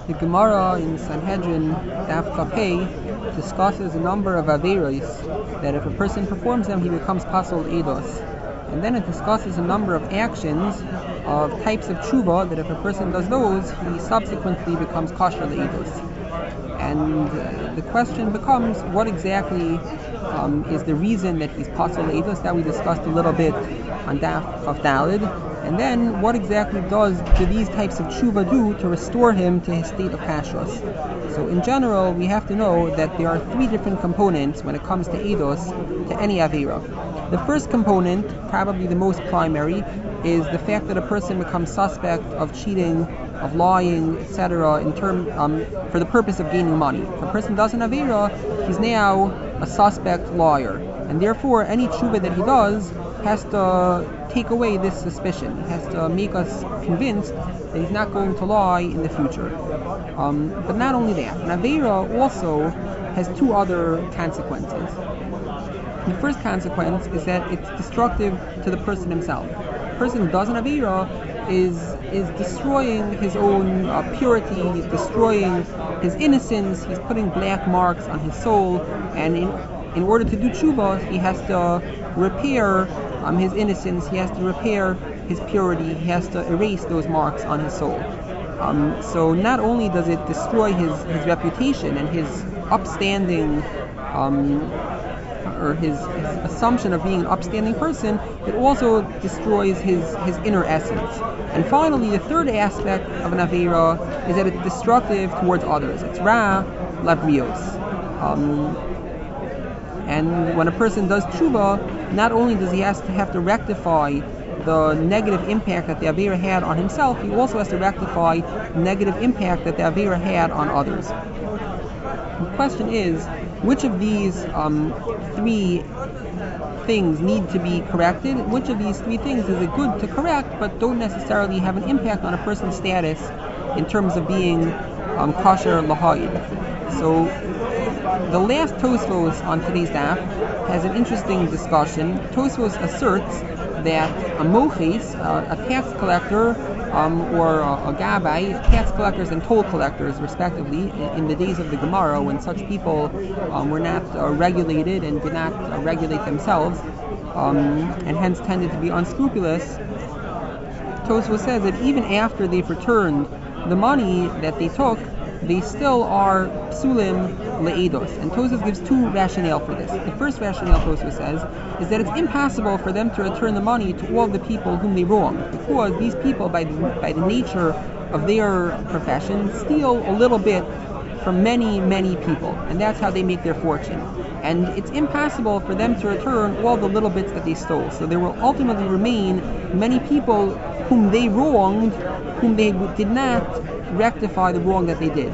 The Gemara in Sanhedrin, Daf Kafei, discusses a number of averos that if a person performs them, he becomes pasol eidos. And then it discusses a number of actions of types of tshuva that if a person does those, he subsequently becomes kosher eidos. And the question becomes, what exactly is the reason that he's pasol eidos? That we discussed a little bit on Daf Kaf Daled. And then, what exactly do these types of tshuva do to restore him to his state of kashrus? So in general, we have to know that there are three different components when it comes to eidos, to any avera. The first component, probably the most primary, is the fact that a person becomes suspect of cheating, of lying, etc., for the purpose of gaining money. If a person does an avera, he's now a suspect liar, and therefore any tshuva that he does has to take away this suspicion. It has to make us convinced that he's not going to lie in the future. But not only that, an avera also has two other consequences. The first consequence is that it's destructive to the person himself. The person who does an avera is destroying his own purity, he's destroying his innocence, he's putting black marks on his soul, and in order to do tshuva, he has to repair his innocence, he has to repair his purity, he has to erase those marks on his soul. So not only does it destroy his reputation and his upstanding, or his assumption of being an upstanding person, it also destroys his inner essence. And finally, the third aspect of an avera is that it's destructive towards others. It's ra labrios. And when a person does tshuva, not only does he have to rectify the negative impact that the avera had on himself, he also has to rectify the negative impact that the avera had on others. The question is, which of these three things need to be corrected? Which of these three things is it good to correct, but don't necessarily have an impact on a person's status in terms of being kosher lahayid? So the last Tosfos on today's daf has an interesting discussion. Tosfos asserts that a moches, a tax collector, or a gabbai, tax collectors and toll collectors, respectively, in the days of the Gemara, when such people were not regulated and did not regulate themselves, and hence tended to be unscrupulous, Tosfos says that even after they've returned the money that they took, they still are psulim le'edos. And Tosfos gives two rationale for this. The first rationale, Tosfos says, is that it's impossible for them to return the money to all the people whom they wronged, because these people, by the nature of their profession, steal a little bit from many, many people, and that's how they make their fortune. And it's impossible for them to return all the little bits that they stole. So there will ultimately remain many people whom they wronged, whom they did not rectify the wrong that they did.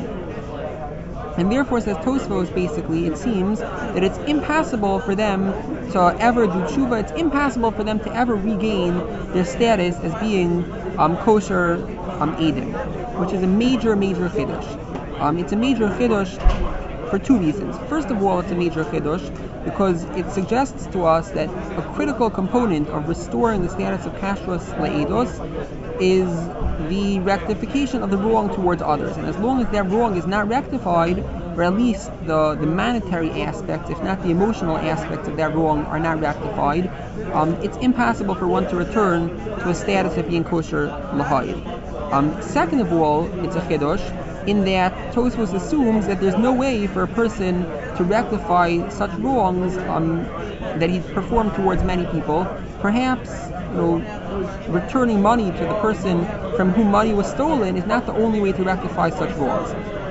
And therefore, says Tosfos, basically, it seems that it's impossible for them to ever do tshuva, it's impossible for them to ever regain their status as being kosher edim, which is a major, major chiddush. It's a major chiddush for two reasons. First of all, it's a major chiddush because it suggests to us that a critical component of restoring the status of kashrus le'edos is the rectification of the wrong towards others. And as long as that wrong is not rectified, or at least the monetary aspects, if not the emotional aspects of that wrong are not rectified, it's impossible for one to return to a status of being kosher lahayid. Second of all, it's a chiddush in that Tosfos assumes that there's no way for a person to rectify such wrongs that he's performed towards many people. Perhaps, returning money to the person from whom money was stolen is not the only way to rectify such wrongs.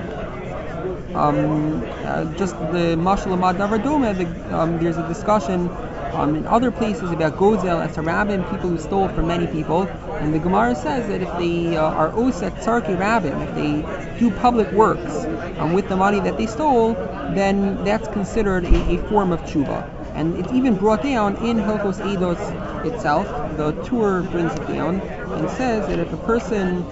Just the Mashal Amad Davar Doma, there's a discussion in other places about Gozel as Rabbim, people who stole from many people, and the Gemara says that if they are Osek Tzarki Rabbim, if they do public works with the money that they stole, then that's considered a form of tshuva. And it's even brought down in Hilchos Eidos itself. The Tur brings it down and says that if a person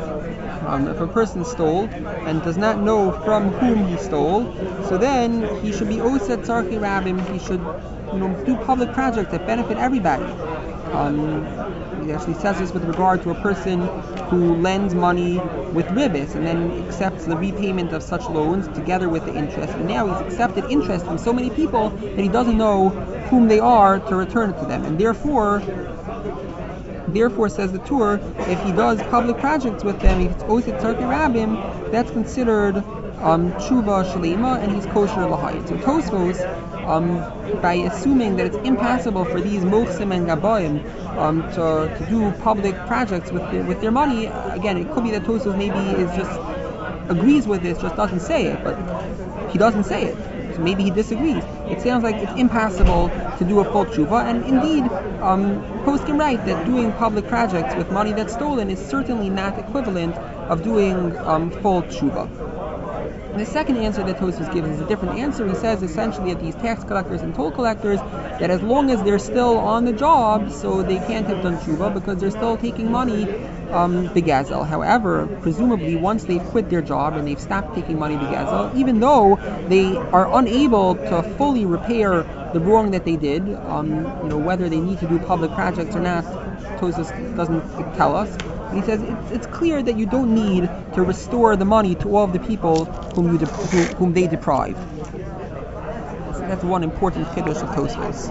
stole and does not know from whom he stole, so then he should be Oset Tzarki Rabbim, he should do public projects that benefit everybody. He actually says this with regard to a person who lends money with ribis and then accepts the repayment of such loans together with the interest. And now he's accepted interest from so many people that he doesn't know whom they are to return it to them. And therefore, says the Tur, if he does public projects with them, if it's osit tzarkei rabim, that's considered tshuva shalema, and he's kosher l'hayit. So Tosfos, by assuming that it's impossible for these mochsim and gabayim to do public projects with their money, again, it could be that Tosfos maybe is just agrees with this, just doesn't say it, but he doesn't say it. So maybe he disagrees. It sounds like it's impossible to do a full tshuva, and indeed, poskim write that doing public projects with money that's stolen is certainly not equivalent of doing full tshuva. The second answer that Tosfos gives is a different answer. He says essentially that these tax collectors and toll collectors, that as long as they're still on the job, so they can't have done tshuva because they're still taking money begazel. However, presumably once they've quit their job and they've stopped taking money begazel, even though they are unable to fully repair the wrong that they did, whether they need to do public projects or not, Tosfos doesn't tell us. He says it's clear that you don't need to restore the money to all of the people whom they deprived. So that's one important chiddush of Tosfos.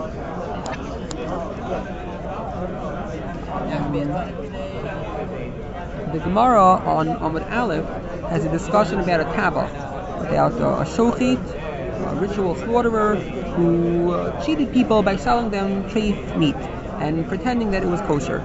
The Gemara on Amud Aleph has a discussion about a tavach, about a shochet, a ritual slaughterer who cheated people by selling them treif meat and pretending that it was kosher.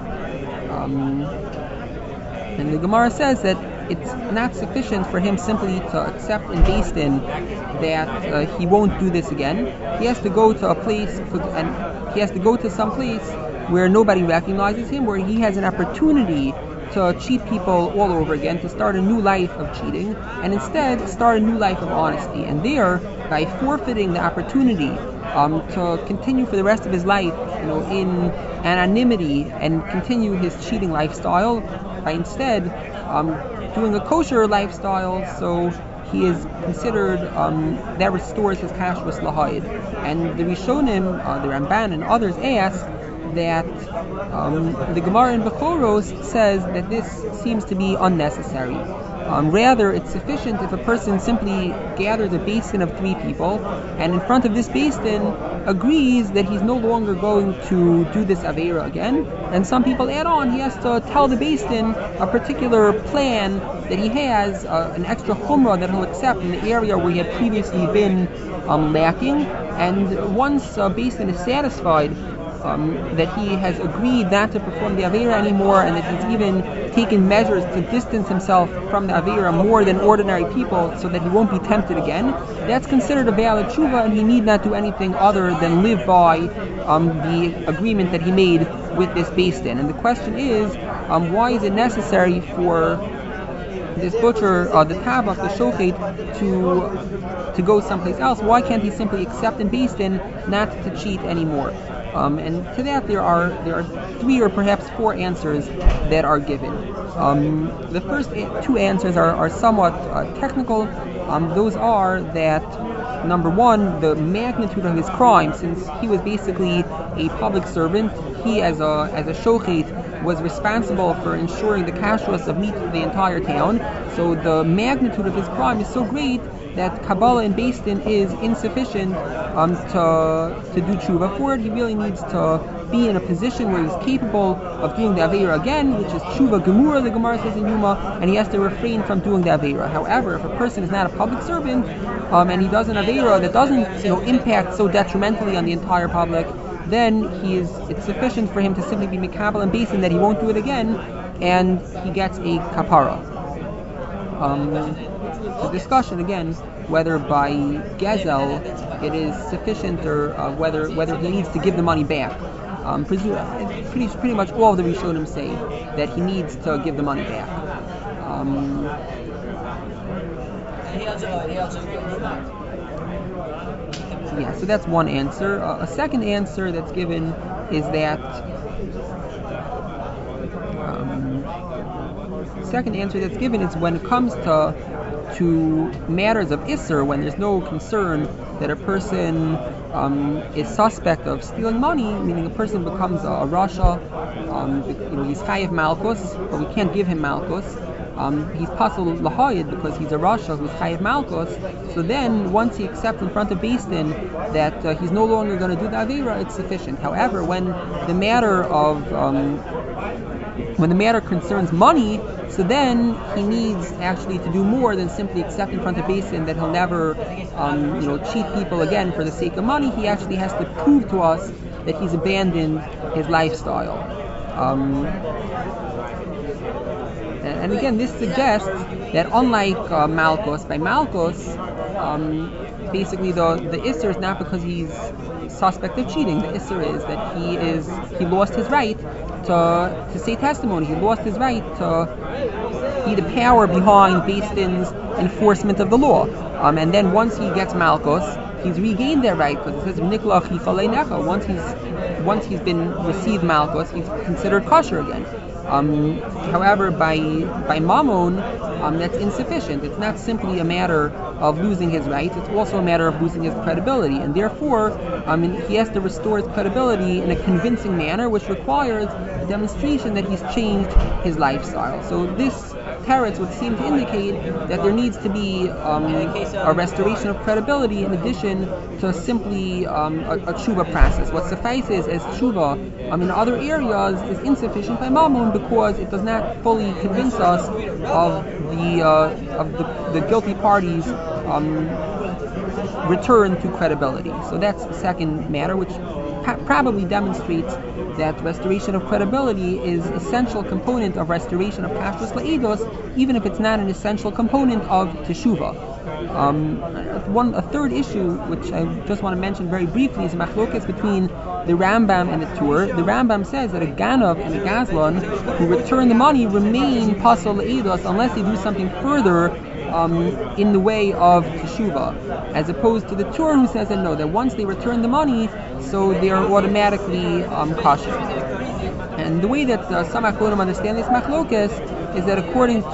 And the Gemara says that it's not sufficient for him simply to accept in Beis Din that he won't do this again. He has to go to a place, and he has to go to some place where nobody recognizes him, where he has an opportunity to cheat people all over again, to start a new life of cheating, and instead start a new life of honesty. And there, by forfeiting the opportunity to continue for the rest of his life, in anonymity and continue his cheating lifestyle, by instead doing a kosher lifestyle, so he is considered, that restores his kashrus lahayid. And the Rishonim, the Ramban and others ask that the Gemara in Bechoros says that this seems to be unnecessary. Rather, it's sufficient if a person simply gathers a Beis Din of 3 people, and in front of this Beis Din agrees that he's no longer going to do this Aveira again. And some people add on, he has to tell the Beis Din a particular plan that he has, an extra chumrah that he'll accept in the area where he had previously been lacking. And once Beis Din is satisfied that he has agreed not to perform the Aveira anymore, and that he's even taken measures to distance himself from the Aveira more than ordinary people so that he won't be tempted again, that's considered a valid tshuva, and he need not do anything other than live by the agreement that he made with this Beis Din. And the question is, why is it necessary for this butcher, the tavach, the shochet, to go someplace else? Why can't he simply accept in Beis Din not to cheat anymore? And to that there are 3 or perhaps 4 answers that are given. The first 2 answers are somewhat technical. Those are that, number 1, the magnitude of his crime, since he was basically a public servant, he as a shochet was responsible for ensuring the kashrus of meat for the entire town. So the magnitude of his crime is so great that Kabbalah and Beis Din is insufficient to do tshuva for it. He really needs to be in a position where he's capable of doing the Aveira again, which is tshuva gemura, the Gemara says in Yuma, and he has to refrain from doing the Aveira. However, if a person is not a public servant and he does an Aveira that doesn't impact so detrimentally on the entire public, then it's sufficient for him to simply be mikabel and Beis Din that he won't do it again, and he gets a kapara. The discussion again, whether by gezel it is sufficient, or whether he needs to give the money back. Pretty much all of the Rishonim say that he needs to give the money back. So that's one answer. A second answer that's given is that second answer that's given is when it comes to matters of Isser, when there's no concern that a person is suspect of stealing money, meaning a person becomes a rasha, he's chayiv malchus, but we can't give him malchus. He's pasul lahayid because he's a rasha who's chayiv malchus. So then, once he accepts in front of Beis Din that he's no longer going to do the avera, it's sufficient. However, when the matter concerns money, so then he needs actually to do more than simply accept in front of Beis Din that he'll never, cheat people again for the sake of money. He actually has to prove to us that he's abandoned his lifestyle. And again, this suggests that unlike Malchus, by Malchus, basically the Isser is not because he's suspect of cheating. The Isser is that he lost his right to say testimony. He lost his right to be the power behind Beis Din's enforcement of the law. And then once he gets Malchus, he's regained that right because it says Nikla Chifa Leinecha. Once he's been received Malchus, he's considered kosher again. However, by Mammon, that's insufficient. It's not simply a matter of losing his rights, it's also a matter of losing his credibility. And therefore, he has to restore his credibility in a convincing manner, which requires a demonstration that he's changed his lifestyle. So this teretz would seem to indicate that there needs to be a restoration of credibility in addition to simply a tshuva process. What suffices as tshuva in other areas is insufficient by Mammon because it does not fully convince us of the guilty party's return to credibility. So that's the second matter, which probably demonstrates that restoration of credibility is an essential component of restoration of kashrus la'edos, even if it's not an essential component of teshuvah. A third issue, which I just want to mention very briefly, is a machlokes between the Rambam and the Tur. The Rambam says that a ganav and a gazlan who return the money remain pasul la'edos unless they do something further in the way of teshuvah, as opposed to the Tur who says that no, that once they return the money, so they are automatically kosher. And the way that some achronim understand this machlokes is that according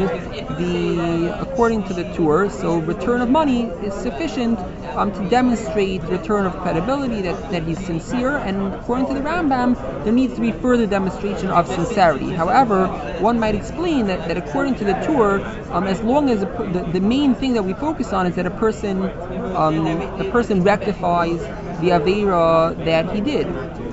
to the Tur, so return of money is sufficient to demonstrate return of credibility, that he's sincere, and according to the Rambam, there needs to be further demonstration of sincerity. However, one might explain that according to the Tur, as long as the main thing that we focus on is that a person rectifies the aveira that he did.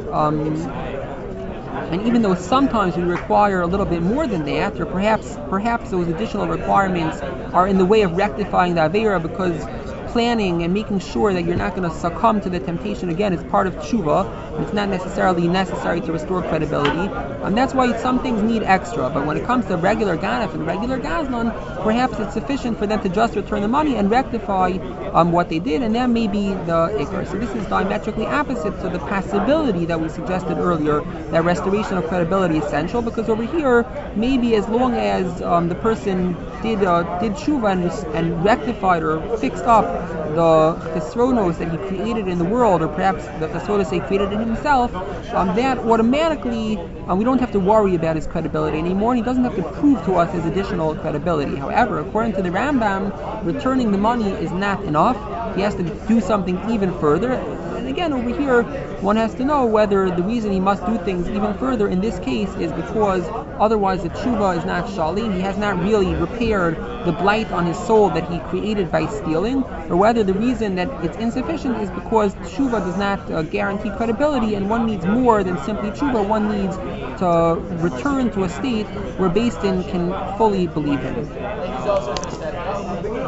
And even though sometimes we require a little bit more than that, or perhaps those additional requirements are in the way of rectifying the aveira, because planning and making sure that you're not going to succumb to the temptation again is part of tshuva. It's not necessarily necessary to restore credibility. And that's why some things need extra. But when it comes to regular ganef and regular gazlan, perhaps it's sufficient for them to just return the money and rectify what they did, and that may be the ikar. So this is diametrically opposite to the possibility that we suggested earlier, that restoration of credibility is essential, because over here, maybe as long as the person did tshuva and rectified or fixed up the chesronos that he created in the world, or perhaps the chesronos he created in himself, that automatically we don't have to worry about his credibility anymore, and he doesn't have to prove to us his additional credibility. However, according to the Rambam, returning the money is not enough. He has to do something even further. And again, over here, one has to know whether the reason he must do things even further in this case is because otherwise the tshuva is not shalim, he has not really repaired the blight on his soul that he created by stealing, or whether the reason that it's insufficient is because tshuva does not guarantee credibility, and one needs more than simply tshuva. One needs to return to a state where Beis Din can fully believe him.